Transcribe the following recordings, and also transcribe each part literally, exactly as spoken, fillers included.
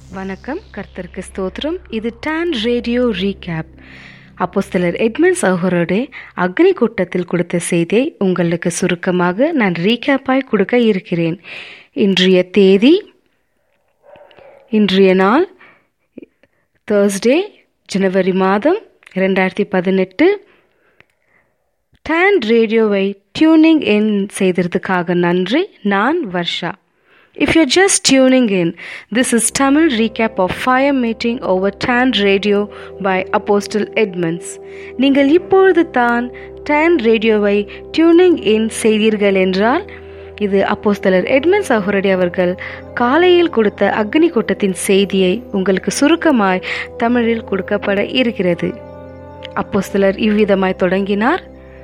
வணக்கம், கர்த்தருக்கு ஸ்தோத்திரம். இது டான் ரேடியோ ரீகேப். அப்போஸ்தலர் எட்மண்ட்ஸ் அவர்களுடைய அக்னி கூட்டத்தில் கொடுத்த செய்தியை உங்களுக்கு சுருக்கமாக நான் ரீகேப்பாய் கொடுக்க இருக்கிறேன். இன்றைய தேதி, இன்றைய நாள் தேர்ஸ்டே, ஜனவரி மாதம் ரெண்டாயிரத்தி பதினெட்டு. டான் ரேடியோவை டியூனிங் இன் செய்ததுக்காக நன்றி. நான் Varsha. If you're just tuning in, this is Tamil recap of Fire Meeting over Tan Radio by Apostle Edmonds. நீங்கள் இப்பொழுது தான் டான் ரேடியோவை டியூனிங் இன் செய்தீர்கள் என்றால், இது அப்போஸ்தலர் எட்மண்ட்ஸ் அவருடைய அவர்கள் காலையில் கொடுத்த அக்னி கூட்டத்தின் செய்தியை உங்களுக்கு சுருக்கமாய் தமிழில் கொடுக்கப்பட இருக்கிறது. அப்போஸ்தலர் இவ்விதமாய் தொடங்கினார்.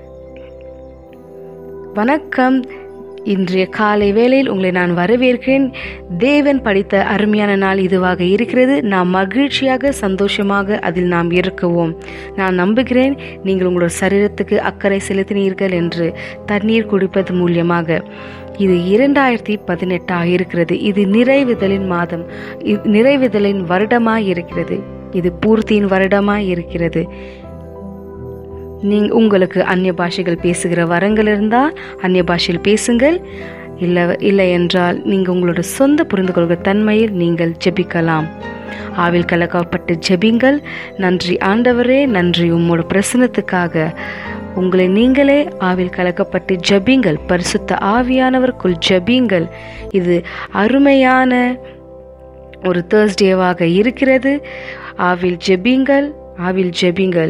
வணக்கம், இன்றைய காலை வேளையில் உங்களை நான் வரவேற்கிறேன். தேவன் படித்த அருமையான நாள் இதுவாக இருக்கிறது. நாம் மகிழ்ச்சியாக சந்தோஷமாக அதில் நாம் இருக்குவோம். நான் நம்புகிறேன் நீங்கள் உங்களோட சரீரத்துக்கு அக்கறை செலுத்தினீர்கள் என்று. தண்ணீர் குடிப்பது மூலியமாக இது இரண்டாயிரத்தி பதினெட்டாக இருக்கிறது. இது நிறைவுதலின் மாதம், நிறைவுதலின் வருடமாய் இருக்கிறது. இது பூர்த்தியின் வருடமாய் இருக்கிறது. நீங்க உங்களுக்கு அந்நிய பாஷைகள் பேசுகிற வரங்கள் இருந்தால் அந்நிய பாஷையில் பேசுங்கள். இல்லை இல்லை என்றால் நீங்கள் உங்களோட சொந்த புரிந்து கொள்கிற தன்மையில் நீங்கள் ஜெபிக்கலாம். ஆவில் கலக்கப்பட்டு ஜெபிங்கள். நன்றி ஆண்டவரே, நன்றி உம்மோட பிரசன்னத்துக்காக. உங்களை நீங்களே ஆவில் கலக்கப்பட்டு ஜெபிங்கள். பரிசுத்த ஆவியானவருக்குள் ஜெபிங்கள். இது அருமையான ஒரு தேர்ஸ்டேவாக இருக்கிறது. ஆவில் ஜெபிங்கள், ஆவில் ஜெபிங்கள்.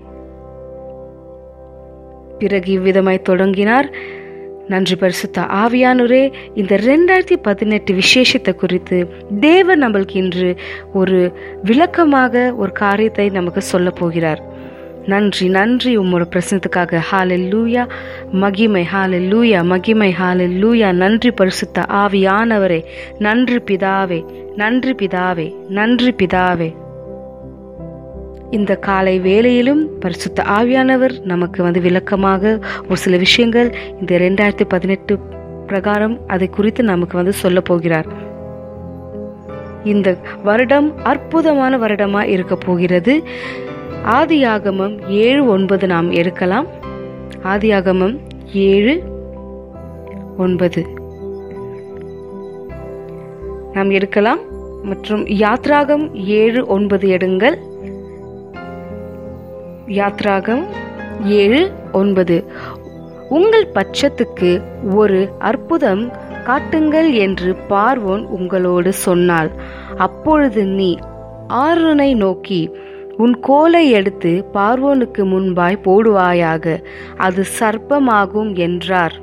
பிறகு இவ்விதமாய் தொடங்கினார். நன்றி பரிசுத்த ஆவியானவரே, இந்த ரெண்டாயிரத்தி பதினெட்டு விசேஷத்தை குறித்து தேவன் நம்மளுக்கு இன்று ஒரு விளக்கமாக ஒரு காரியத்தை நமக்கு சொல்ல போகிறார். நன்றி நன்றி உம்மோட பிரசனத்துக்காக. ஹல்லேலூயா, மகிமை, ஹல்லேலூயா, மகிமை, ஹல்லேலூயா. நன்றி பரிசுத்த ஆவியானவரே, நன்றி பிதாவே, நன்றி பிதாவே, நன்றி பிதாவே. இந்த காலை வேளையிலும் பரிசுத்த ஆவியானவர் நமக்கு வந்து விளக்கமாக ஒரு சில விஷயங்கள் இந்த ரெண்டாயிரத்தி பதினெட்டு பிரகாரம் அதை குறித்து நமக்கு வந்து சொல்ல போகிறார். இந்த வருடம் அற்புதமான வருடமா இருக்க போகிறது. ஆதியாகமம் ஏழு ஒன்பது நாம் எடுக்கலாம். ஆதியாகமம் ஏழு ஒன்பது நாம் எடுக்கலாம். மற்றும் யாத்ராகம் ஏழு ஒன்பது எடுங்கள். யாத்ராகம் ஏழு ஒன்பது. உங்கள் பட்சத்துக்கு ஒரு அற்புதம் காட்டுங்கள் என்று பார்வோன் உங்களோடு சொன்னாள். அப்பொழுது நீ ஆரோனை நோக்கி உன் கோலை எடுத்து பார்வோனுக்கு முன்பாய் போடுவாயாக, அது சர்ப்பமாகும் என்றார்.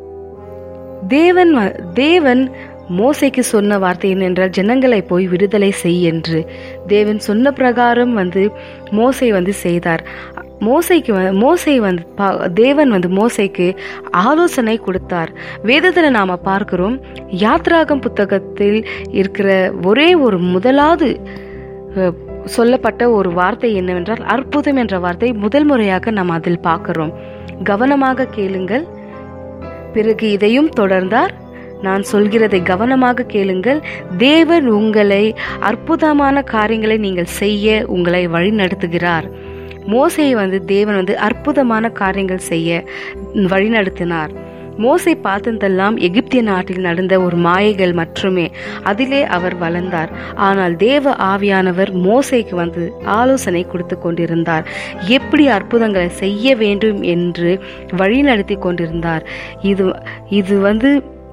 தேவன் தேவன் மோசைக்கு சொன்ன வார்த்தை என்னென்றால், ஜனங்களை போய் விடுதலை செய் என்று. தேவன் சொன்ன பிரகாரம் வந்து மோசை வந்து செய்தார். மோசைக்கு மோசை வந்து தேவன் வந்து மோசைக்கு ஆலோசனை கொடுத்தார். வேதத்தில் நாம பார்க்கிறோம், யாத்ராகம் புத்தகத்தில் இருக்கிற ஒரே ஒரு முதலாவது சொல்லப்பட்ட ஒரு வார்த்தை என்னவென்றால் அற்புதம் என்ற வார்த்தை முதல் முறையாக நாம் அதில் பார்க்கிறோம். கவனமாக கேளுங்கள். பிறகு இதையும் தொடர்ந்தார். நான் சொல்கிறதை கவனமாக கேளுங்கள். தேவன் உங்களை அற்புதமான காரியங்களை நீங்கள் செய்ய உங்களை வழி நடத்துகிறார். மோசையை வந்து தேவன் வந்து அற்புதமான காரியங்கள் செய்ய வழிநடத்தினார். மோசை பார்த்ததெல்லாம் எகிப்திய நாட்டில் நடந்த ஒரு மாயைகள் மட்டுமே. அதிலே அவர் வளர்ந்தார். ஆனால் தேவ ஆவியானவர் மோசைக்கு வந்து ஆலோசனை கொடுத்து கொண்டிருந்தார். எப்படி அற்புதங்களை செய்ய வேண்டும் என்று வழிநடத்தி கொண்டிருந்தார். இது இது வந்து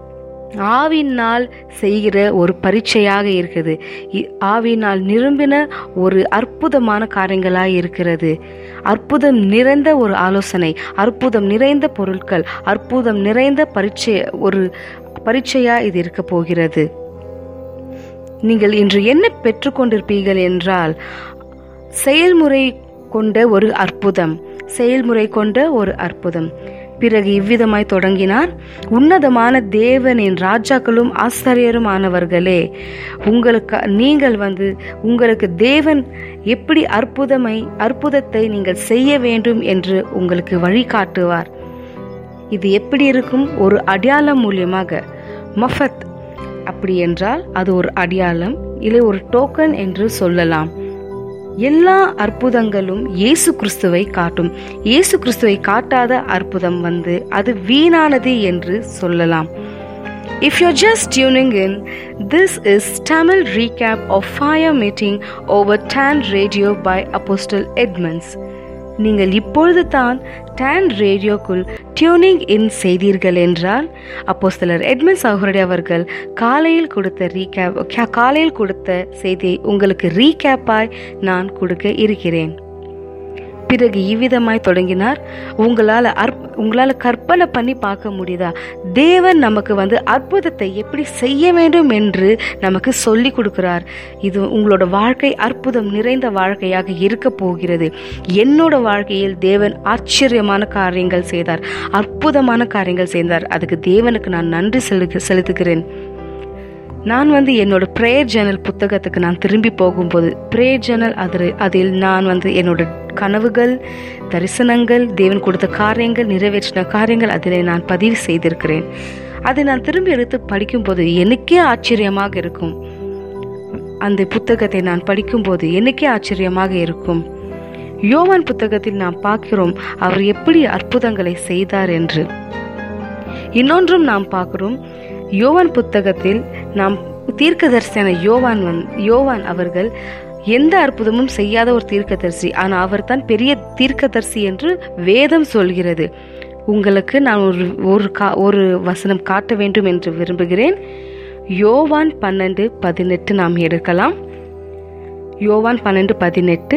ஆவினால் செய்கிற ஒரு பரீட்சையாக இருக்குது. ஆவினால் நிரம்பின ஒரு அற்புதமான காரியங்களாக இருக்கிறது. அற்புதம் நிறைந்த ஒரு ஆலோசனை, அற்புதம் நிறைந்த பொருட்கள், அற்புதம் நிறைந்த பரீட்சை, ஒரு பரீட்சையா இது இருக்க போகிறது. நீங்கள் இன்று என்ன பெற்றுக்கொண்டிருப்பீர்கள் என்றால், செயல்முறை கொண்ட ஒரு அற்புதம், செயல்முறை கொண்ட ஒரு அற்புதம். பிறகு இவ்விதமாய் தொடங்கினார். உன்னதமான தேவனின் ராஜாக்களும் ஆசிரியரும் ஆனவர்களே, உங்களுக்கு நீங்கள் வந்து உங்களுக்கு தேவன் எப்படி அற்புதமை அற்புதத்தை நீங்கள் செய்ய வேண்டும் என்று உங்களுக்கு வழிகாட்டுவார். இது எப்படி இருக்கும்? ஒரு அடையாளம் மூலியமாக. மஃபத் அப்படி என்றால் அது ஒரு அடையாளம். இல்லை ஒரு டோக்கன் என்று சொல்லலாம். எல்லா அற்புதங்களும் இயேசு கிறிஸ்துவை காட்டும். இயேசு கிறிஸ்துவை காட்டாத அற்புதம் வந்து அது வீணானது என்று சொல்லலாம். If you're just tuning in, this is Tamil recap of Fire Meeting over Tan Radio by Apostle Edmonds. நீங்கள் இப்பொழுது தான் டான் ரேடியோக்குள் டியூனிங் இன் செய்தீர்கள் என்றால் அப்போஸ்தலர் எட்மண்ட்ஸ் அவர்களுடைய அவர்கள் காலையில் கொடுத்த ரீகேப் காலையில் கொடுத்த செய்தியை உங்களுக்கு ரீகேப்பாய் நான் கொடுக்க இருக்கிறேன். பிறகு இவ்விதமாய் தொடங்கினார். உங்களால் அற்ப உங்களால் கற்பனை பண்ணி பார்க்க முடியுதா? தேவன் நமக்கு வந்து அற்புதத்தை எப்படி செய்ய வேண்டும் என்று நமக்கு சொல்லி கொடுக்கிறார். இது உங்களோட வாழ்க்கை அற்புதம் நிறைந்த வாழ்க்கையாக இருக்க போகிறது. என்னோட வாழ்க்கையில் தேவன் ஆச்சரியமான காரியங்கள் செய்தார், அற்புதமான காரியங்கள் செய்தார். அதுக்கு தேவனுக்கு நான் நன்றி செலுத்து செலுத்துகிறேன் நான் வந்து என்னோட ப்ரேயர் ஜேர்னல் புத்தகத்துக்கு நான் திரும்பி போகும்போது ப்ரேயர் ஜேர்னல் அதில் அதில் நான் வந்து என்னோட கனவுகள், தரிசனங்கள், தேவன் கொடுத்த காரியங்கள், நிறைவேற்றின காரியங்கள் அதில் நான் பதிவு செய்திருக்கிறேன். அதை நான் திரும்பி எடுத்து படிக்கும்போது எனக்கே ஆச்சரியமாக இருக்கும். அந்த புத்தகத்தை நான் படிக்கும்போது எனக்கே ஆச்சரியமாக இருக்கும். யோவான் புத்தகத்தில் நாம் பார்க்கிறோம் அவர் எப்படி அற்புதங்களை செய்தார் என்று. இன்னொன்றும் நாம் பார்க்கிறோம், யோவான் புத்தகத்தில் நாம் தீர்க்கதரிசியான யோவான் வந் யோவான் அவர்கள் எந்த அற்புதமும் செய்யாத ஒரு தீர்க்கதரிசி. ஆனால் அவர் தான் பெரிய தீர்க்கதரிசி என்று வேதம் சொல்கிறது. உங்களுக்கு நான் ஒரு ஒரு கா ஒரு வசனம் காட்ட வேண்டும் என்று விரும்புகிறேன். யோவான் பன்னெண்டு பதினெட்டு நாம் எடுக்கலாம். யோவான் பன்னெண்டு பதினெட்டு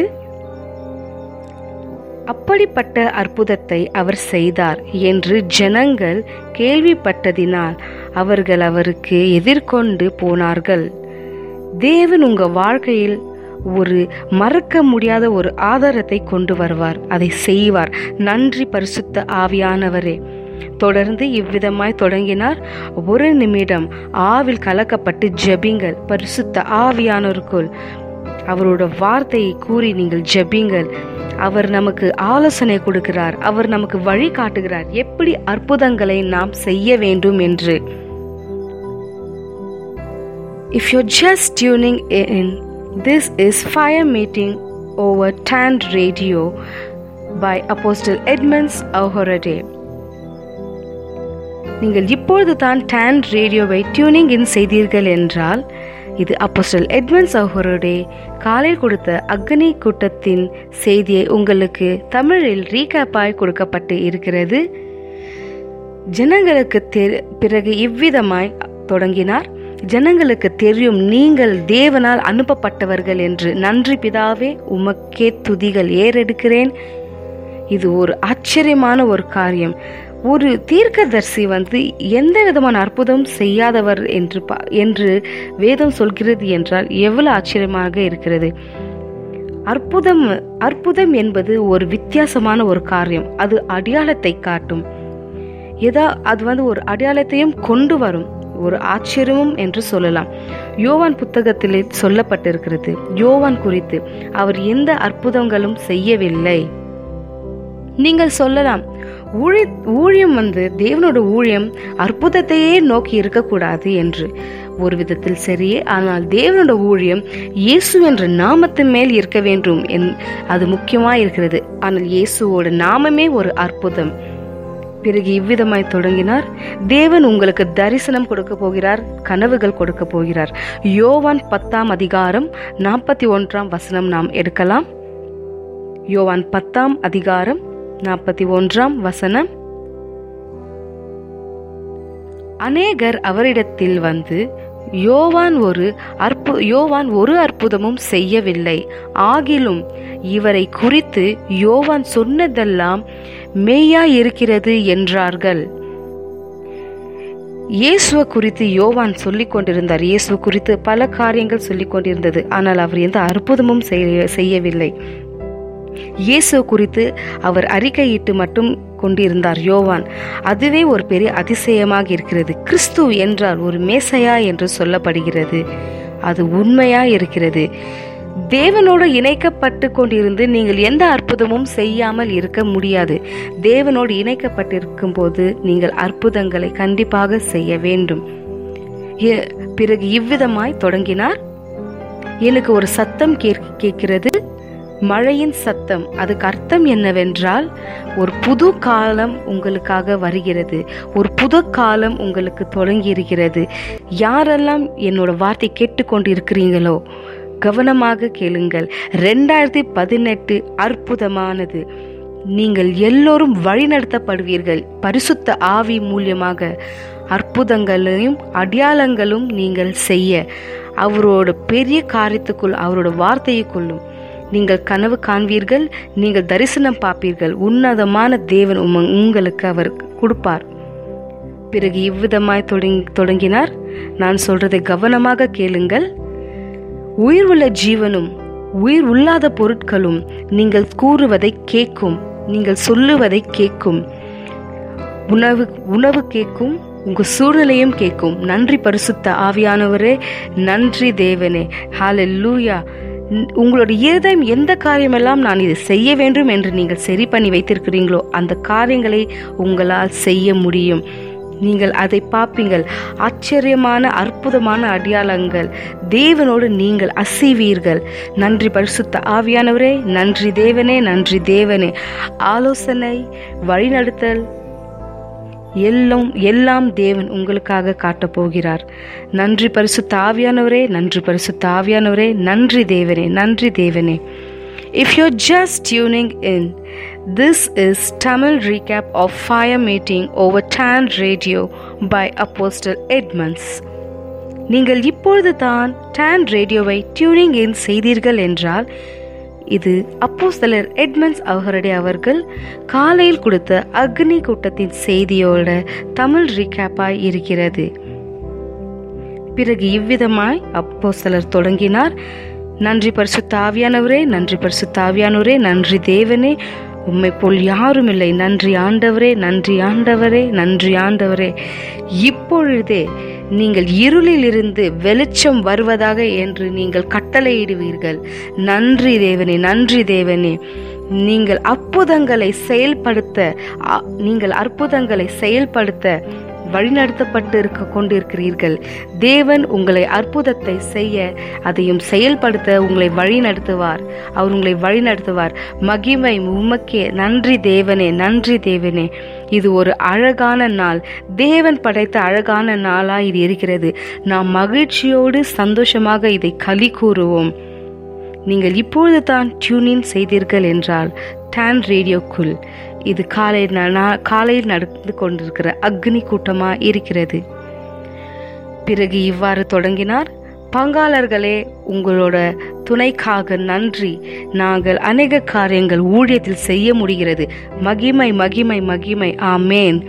அப்படிப்பட்ட அற்புதத்தை அவர் செய்தார் என்று ஜனங்கள் கேள்விப்பட்டதினால் அவர்கள் அவருக்கு எதிர்கொண்டு போனார்கள். தேவன் உங்க வாழ்க்கையில் ஒரு மறக்க முடியாத ஒரு ஆதாரத்தை கொண்டு வருவார், அதை செய்வார். நன்றி பரிசுத்த ஆவியானவரே. தொடர்ந்து இவ்விதமாய் தொடங்கினார். ஒரு நிமிடம் ஆவில் கலக்கப்பட்டு ஜெபிங்கள். பரிசுத்த ஆவியானவருக்குள் அவரோட வார்த்தையை கூறி நீங்கள் ஜெபிங்கள். அவர் நமக்கு ஆலோசனை கொடுக்கிறார், அவர் நமக்கு வழி காட்டுகிறார் எப்படி அற்புதங்களை நாம் செய்ய வேண்டும் என்று. If you're just tuning in, this is Fire Meeting over Tan Radio by Apostle Edmonds Ahorade. நீங்கள் இப்பொழுது தான் டான் ரேடியோவை டியூனிங் இன் செய்தீர்கள் என்றால் இது அப்போஸ்டல் எட்மண்ட்ஸ் அவர்களுடைய காலையில் கொடுத்த அக்னி கூட்டத்தின் செய்தியை உங்களுக்கு தமிழில் ரீகேப்பாய் கொடுக்கப்பட்டு இருக்கிறது. ஜனங்களுக்கு பிறகு இவ்விதமாய் தொடங்கினார். ஜனங்களுக்கு தெரியும் நீங்கள் தேவனால் அனுப்பப்பட்டவர்கள் என்று. நன்றி பிதாவே, உமக்கே துதிகள் ஏறெடுக்கிறேன். இது ஒரு ஆச்சரியமான ஒரு காரியம். ஒரு தீர்க்கதரிசி வந்து எந்த விதமான அற்புதம் செய்யாதவர் என்று என்று வேதம் சொல்கிறது என்றால் எவ்வளவு ஆச்சரியமாக இருக்கிறது. அற்புதம் அற்புதம் என்பது ஒரு வித்தியாசமான ஒரு காரியம். அது அடையாளத்தை காட்டும். ஏதா அது வந்து ஒரு அடையாளத்தையும் கொண்டு வரும், ஒரு ஆச்சரியமும் என்று சொல்லலாம். யோவான் புத்தகத்தில் சொல்லப்பட்டிருக்கிறது யோவான் குறித்து அவர் எந்த அற்புதங்களும் செய்யவில்லை. நீங்கள் சொல்லலாம் ஊழி ஊழியம் வந்து தேவனோட ஊழியம் அற்புதத்தையே நோக்கி இருக்கக்கூடாது என்று. ஒரு விதத்தில் சரியே, ஆனால் தேவனோட ஊழியம் இயேசு என்ற நாமத்தின் மேல் இருக்க வேண்டும். அது முக்கியமா இருக்கிறது. ஆனால் இயேசுவோட நாமமே ஒரு அற்புதம். பிறகு இவ்விதமாய் தொடங்கினார். தேவன் உங்களுக்கு தரிசனம் கொடுக்க போகிறார், கனவுகள் கொடுக்க போகிறார். யோவான் பத்தாம் அதிகாரம் நாற்பத்தி ஒன்றாம் வசனம் நாம் எடுக்கலாம். யோவான் பத்தாம் அதிகாரம் நாற்பத்தி ஒன்றாம் வசனம். அநேகர் அவரிடத்தில் வந்து யோவான் ஒரு அற்பு யோவான் ஒரு அற்புதமும் செய்யவில்லை, ஆகிலும் இவரை குறித்து யோவான் சொன்னதெல்லாம் மெய்யா இருக்கிறது என்றார்கள். இயேசுவை குறித்து யோவான் சொல்லிக் கொண்டிருந்தார். இயேசு குறித்து பல காரியங்கள் சொல்லிக் கொண்டிருந்தது. ஆனால் அவர் எந்த அற்புதமும் செய்யவில்லை. இயேசு குறித்து அவர் அறிக்கையிட்டு மட்டும் கொண்டிருந்தார் யோவான். அதுவே ஒரு பெரிய அதிசயமாக இருக்கிறது. கிறிஸ்து என்றால் ஒரு மேசையா என்று சொல்லப்படுகிறது. அது உண்மையா இருக்கிறது. தேவனோடு இணைக்கப்பட்டு கொண்டிருந்து நீங்கள் எந்த அற்புதமும் செய்யாமல் இருக்க முடியாது. தேவனோடு இணைக்கப்பட்டிருக்கும் போது நீங்கள் அற்புதங்களை கண்டிப்பாக செய்ய வேண்டும். பிறகு இவ்விதமாய் தொடங்கினார். எனக்கு ஒரு சத்தம் கேட்கிறது, மழையின் சத்தம். அதுக்கு அர்த்தம் என்னவென்றால், ஒரு புது காலம் உங்களுக்காக வருகிறது, ஒரு புது காலம் உங்களுக்கு தொடங்கி இருக்கிறது. யாரெல்லாம் என்னோட வார்த்தை கேட்டுக்கொண்டு இருக்கிறீங்களோ கவனமாக கேளுங்கள். ரெண்டாயிரத்தி பதினெட்டு அற்புதமானது. நீங்கள் எல்லோரும் வழிநடத்தப்படுவீர்கள். பரிசுத்த ஆவி மூலியமாக அற்புதங்களையும் அடையாளங்களும் நீங்கள் செய்ய, அவரோட பெரிய காரியத்துக்குள், அவரோட வார்த்தைக்குள்ளும் நீங்கள் கனவு காண்பீர்கள், நீங்கள் தரிசனம் பார்ப்பீர்கள். உன்னதமான தேவன் உங்களுக்கு அவர் கொடுப்பார். பிறகு இவ்விதமாய் தொடங்கி தொடங்கினார் நான் சொல்றதை கவனமாக கேளுங்கள். உயிர் உள்ள ஜீவனும் உயிர் உள்ளாத பொருட்களும் நீங்கள் கூறுவதை கேட்கும், நீங்கள் சொல்லுவதை கேட்கும். உணவு உணவு கேட்கும், உங்க சூழ்நிலையும் கேட்கும். நன்றி பரிசுத்த ஆவியானவரே, நன்றி தேவனே. ஹல்லேலூயா. உங்களுடைய இருதயம் எந்த காரியமெல்லாம் நான் இதை செய்ய வேண்டும் என்று நீங்கள் சரி பண்ணி வைத்திருக்கிறீங்களோ அந்த காரியங்களை உங்களால் செய்ய முடியும். நீங்கள் அதை பார்ப்பீங்கள். ஆச்சரியமான அற்புதமான அடையாளங்கள். தேவனோடு நீங்கள் அசைவீர்கள். நன்றி பரிசுத்த ஆவியானவரே, நன்றி தேவனே, நன்றி தேவனே. ஆலோசனை, வழிநடத்தல் எல்லாம் எல்லாம் தேவன் உங்களுக்காக காட்டப் போகிறார். நன்றி பரிசுத்த ஆவியானவரே, நன்றி பரிசுத்த ஆவியானவரே, நன்றி தேவனே, நன்றி தேவனே. If you're just tuning in, this is Tamil recap of Fire Meeting over Tan Radio by Apostle Edmonds. நீங்கள் இப்பொழுது தான் Tan ரேடியோவை டியூனிங் இன் செய்தீர்கள் என்றால், இது அப்போஸ்தலர் எட்மண்ட்ஸ் அவர்களுடைய அவர்கள் காலையில் கொடுத்த அக்னி கூட்டத்தின் செய்தியோட தமிழ் ரீகேப்பாய் இருக்கிறது. பிறகு இவ்விதமாய் அப்போஸ்தலர் தொடங்கினார். நன்றி பரிசுத்த ஆவியானவரே, நன்றி பரிசுத்த ஆவியானவரே, நன்றி தேவனே, உம்மை போல் யாரும் இல்லை. நன்றி ஆண்டவரே, நன்றி ஆண்டவரே, நன்றி ஆண்டவரே. இப்பொழுதே நீங்கள் இருளில் இருந்து வெளிச்சம் வருவதாக என்று நீங்கள் கட்டளையிடுவீர்கள். நன்றி தேவனே, நன்றி தேவனே. நீங்கள் அற்புதங்களை செயல்படுத்த நீங்கள் அற்புதங்களை செயல்படுத்த வழிநடத்தப்பட்டு இருக்க கொண்டிருக்கிறீர்கள். தேவன் உங்களை அற்புதத்தை செய்ய, அதையும் செயல்படுத்த உங்களை வழி நடத்துவார். அவர் உங்களை வழி நடத்துவார். மகிமை உமக்கே. நன்றி தேவனே, நன்றி தேவனே. இது ஒரு அழகான நாள், தேவன் படைத்த அழகான நாளா இது இருக்கிறது. நாம் மகிழ்ச்சியோடு சந்தோஷமாக இதை களி கூறுவோம். நீங்கள் இப்பொழுது தான் டியூனின் செய்தீர்கள் என்றால் டான் ரேடியோக்குள் இது காலை காலையில் நடந்து கொண்டிருக்கிற அக்னி கூட்டமா இருக்கிறது. பிறகு இவ்வாறு தொடங்கினார். பங்காளர்களே, உங்களோட துணைக்காக நன்றி. நாங்கள் அநேக காரியங்கள் ஊழியத்தில் செய்ய முடிகிறது. மகிமை மகிமை மகிமை. ஆமேன்.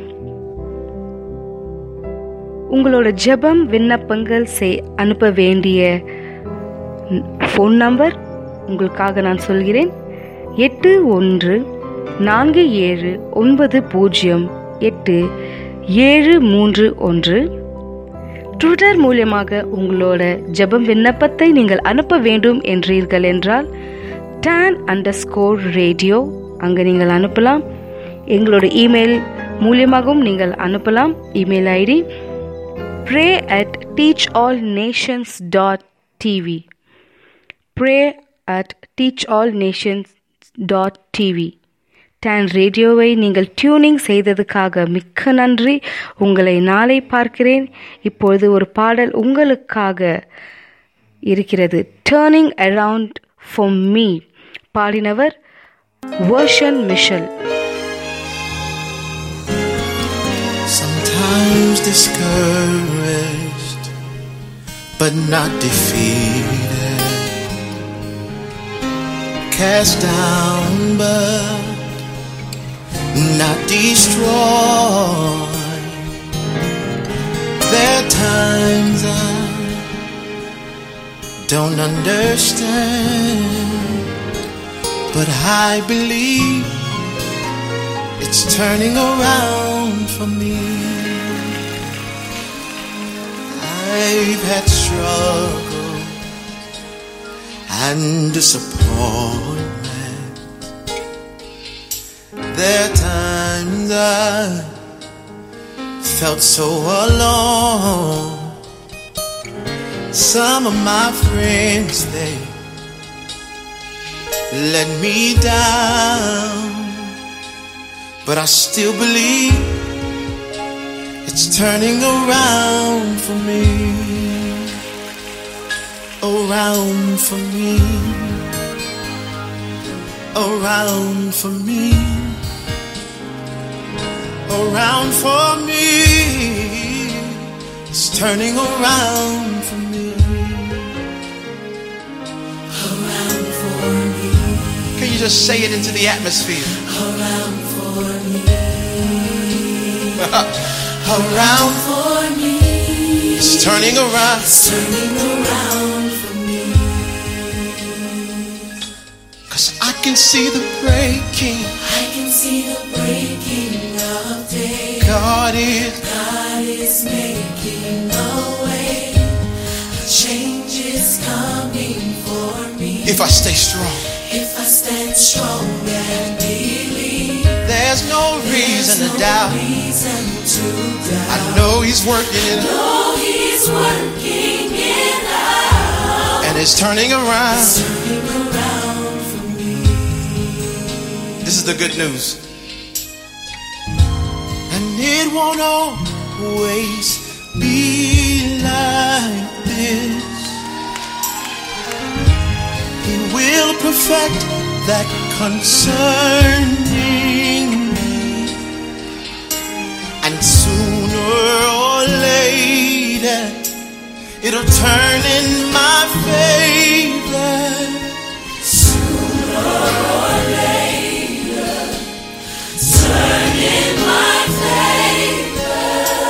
உங்களோட ஜெபம் விண்ணப்பங்கள் அனுப்ப வேண்டிய ஃபோன் நம்பர் உங்களுக்காக நான் சொல்கிறேன். எட்டு ஒன்று நான்கு ஏழு ஒன்பது பூஜ்ஜியம் எட்டு ஏழு மூன்று ஒன்று. ட்விட்டர் மூலமாக உங்களோட ஜெபம் விண்ணப்பத்தை நீங்கள் அனுப்ப வேண்டும் என்றீர்கள் என்றால் டான் அண்டர் ஸ்கோர் ரேடியோ அங்கே நீங்கள் அனுப்பலாம். எங்களோட இமெயில் மூலியமாகவும் நீங்கள் அனுப்பலாம். Email ID pray at teach all nations dot TV pray at teach all nations dot TV. Dawn ரேடியோவை நீங்கள் டியூனிங் செய்ததுக்காக மிக்க நன்றி. உங்களை நாளை பார்க்கிறேன். இப்பொழுது ஒரு பாடல் உங்களுக்காக இருக்கிறது. Turning around for me. பாடினவர் Varshan Michel. Sometimes discouraged but not defeated, cast down but not destroyed. There are times I don't understand, but I believe it's turning around for me. I've had struggle and disappointment. There are times I felt so alone, Some of my friends, they let me down, but I still believe it's turning around for me, around for me, around for me, around for me. It's turning around for me. Around for me. Can you just say it into the atmosphere? Around for me. Around for me. It's turning around. It's turning around for me. 'Cause I can see the breaking. I can see the breaking of day. God is. God is making a way. A change is coming for me. If I stay strong. If I stand strong and believe. There's no reason There's to no doubt. Reason to doubt. I know He's working it. I know He's working it out. And it's turning around. It's turning around for me. This is the good news. And it won't always be like this. He will perfect that concerning me. And sooner or later, it'll turn in my favor. Sooner or later, turn in my favor.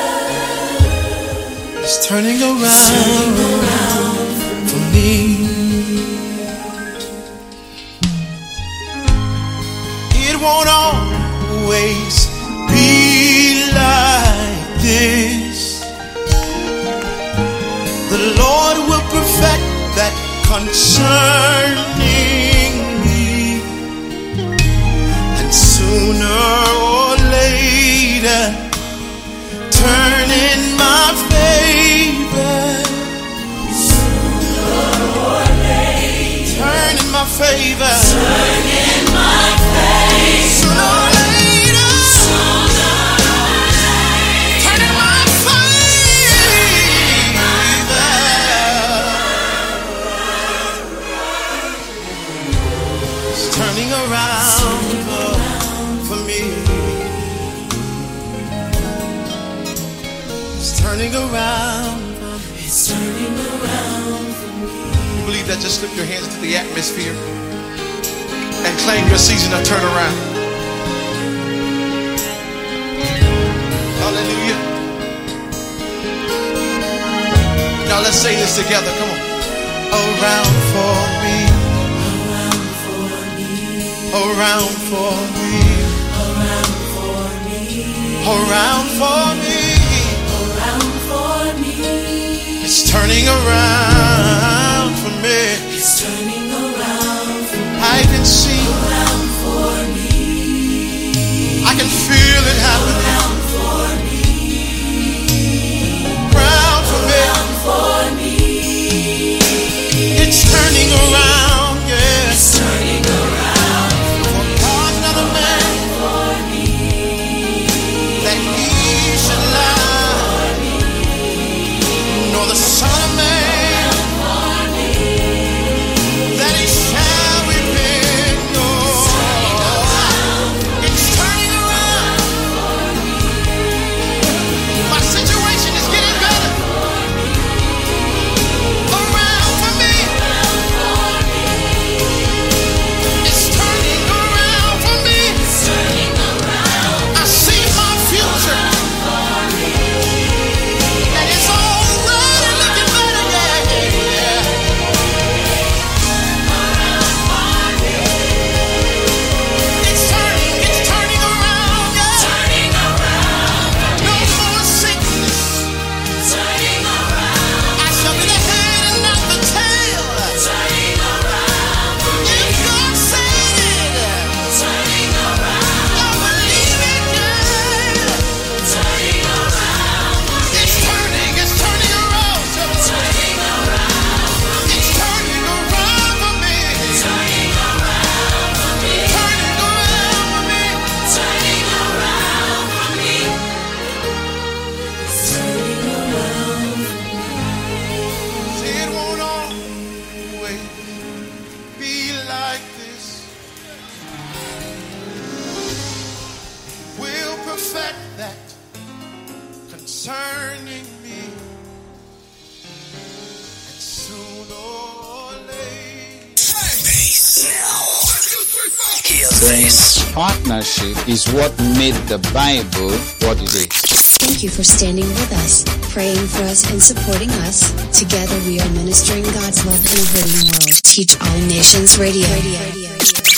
It's turning around, turning around for me. It won't always be like this. The Lord will perfect that concerning me. And sooner or later, turn in my favor. Sooner or later, turn in my favor. Turn in my favor. Sooner or later, sooner or later, turn in my favor. It's turning around for, for me. It's turning around for me. It's turning around for me. You believe that? Just lift your hands to the atmosphere and claim your season of turnaround. Hallelujah. Now let's say this together. Come on. Around for me. Around for me. Around for me. Around for me. Around for me. Around for me. It's turning around for me. It's turning around for me. I can see around for me. I can feel it happening. Around for me. Around for me. Around for me. It's turning around, yeah. It's turning around. For God's not a man for me. That He should lie, nor the Son of Man This partnership is what made the Bible what it is. Thank you for standing with us, praying for us, and supporting us. Together we are ministering God's love in a hurting world. Teach All Nations Radio. Radio.